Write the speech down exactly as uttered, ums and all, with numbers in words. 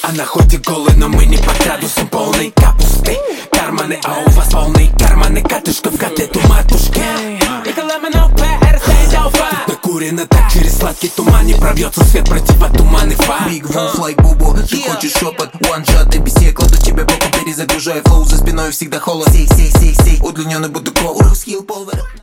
Она хоть и голая, но мы не по градусам полной капусты. Карманы, а у вас полные карманы катышка в котлету матушки. Накурено так, через сладкий туман не пробьется свет противотуманный фар. Big Wolf like Бубу, ты хочешь шепот, one shot, и без кладу тебе боком, перезагружаю флоу за спиной, всегда холод. Сей, сей, сей, сей, удлиненный буду кол, Русхилл Полвер.